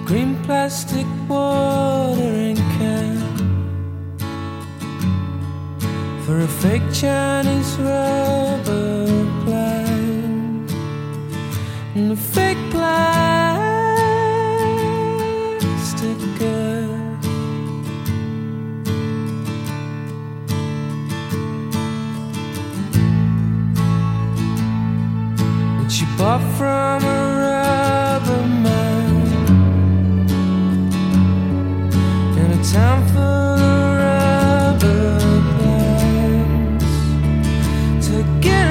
green plastic watering can for a fake Chinese rubber plant and a fake plastic girl. And she bought from a rubber man in a town full of rubber plants to get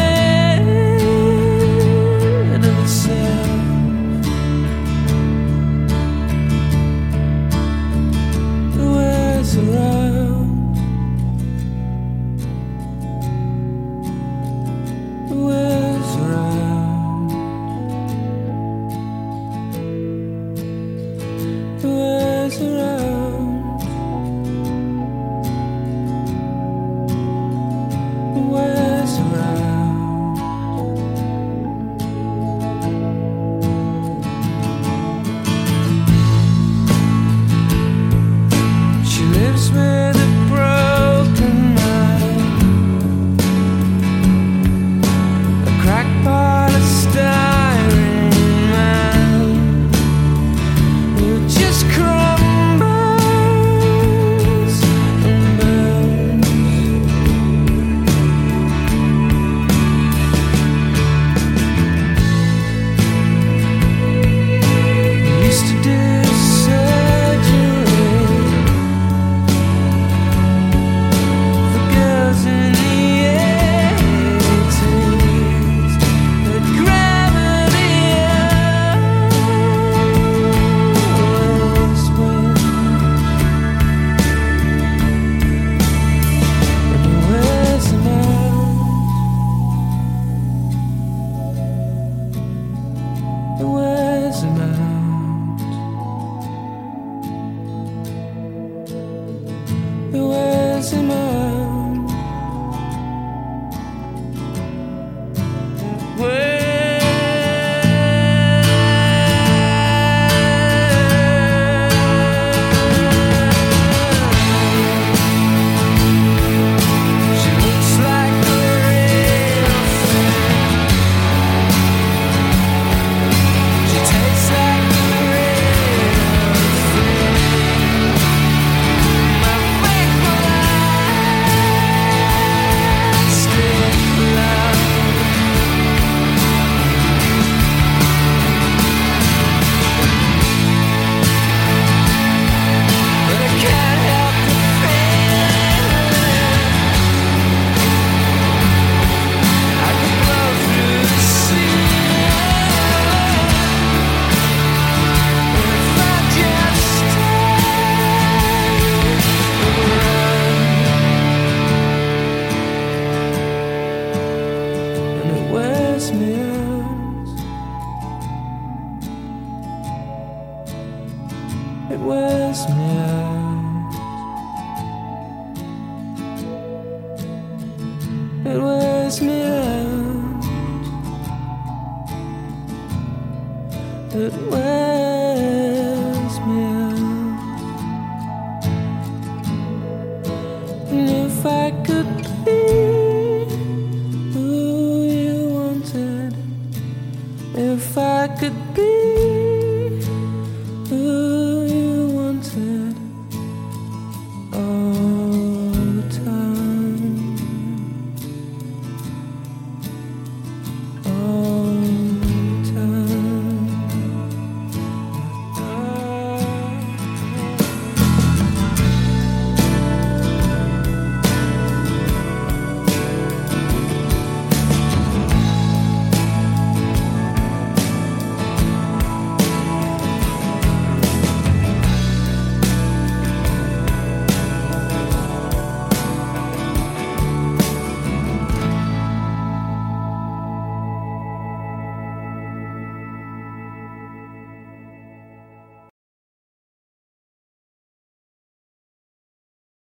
rid of itself. It wears around. It wears around. It wears around. It wears around. She lives with a broken mind, a cracked polystyrene man who just crumbles and burns. He used to do surgery for girls in the 80s, but gravity always wins, and he wears them out. It wears them out. It wears him out. She looks like a real thing. She tastes like a real thing. My fake plastic love. But I can't help the feeling I could blow through the ceiling if I just stayed around. And it wears me out. It wears me out. It wears me out. It wears me out. And if I could be who you wanted, if I could be